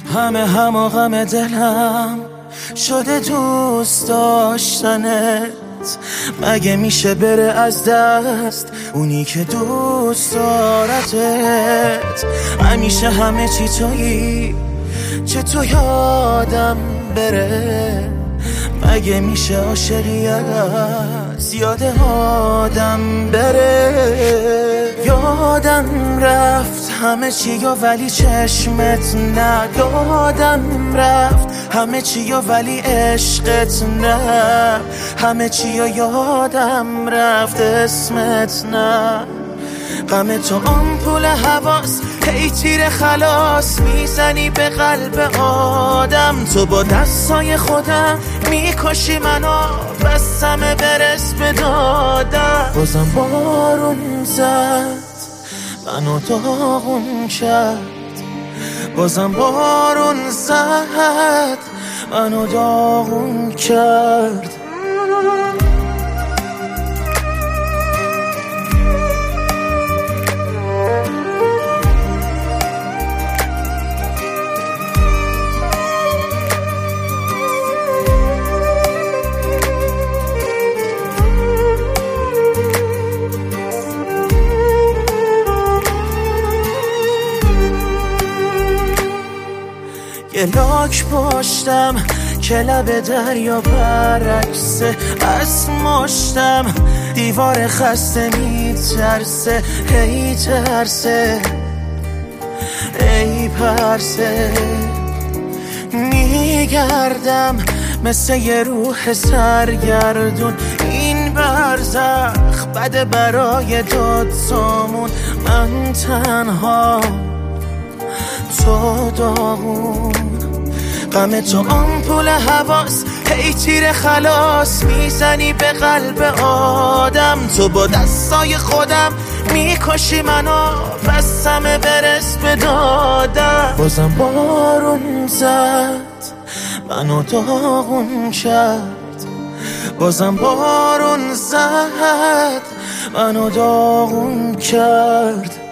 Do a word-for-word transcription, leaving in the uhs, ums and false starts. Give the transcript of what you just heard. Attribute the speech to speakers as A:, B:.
A: همه هم و غم دلم شده دوست داشتنت. مگه میشه بره از دست اونی که دوست دارتت؟ همیشه همه چی تویی، چه تو یادم بره؟ مگه میشه عاشقی از یاد آدم بره؟ یادم رفت همه چی یا ولی چشمت نه، یادم رفت همه چی یا ولی عشقت نه، همه چی یا یادم رفت اسمت نه. غم تو آمپول حواس هی تیر خلاص میزنی به قلب آدم. تو با دستای خودم میکشی منو، بس همه برس به دادم. بازم بارون زد منو داغون کرد، بازم بارون زد منو داغون کرد. یه لاک پشتم که لب دریا برعکسه، از مشتم دیوار خسته میترسه، هی ترسه ای پرسه. میگردم مثل یه روح سرگردون، این برزخ بده برای داد سامون. من تنها تو داغون، غم تو آمپول حواس هی تیر خلاص میزنی به قلب آدم. تو با دستای خودم میکشی منو، بس همه برس به دادم. بازم بارون زد منو داغون کرد، بازم بارون زد منو داغون کرد.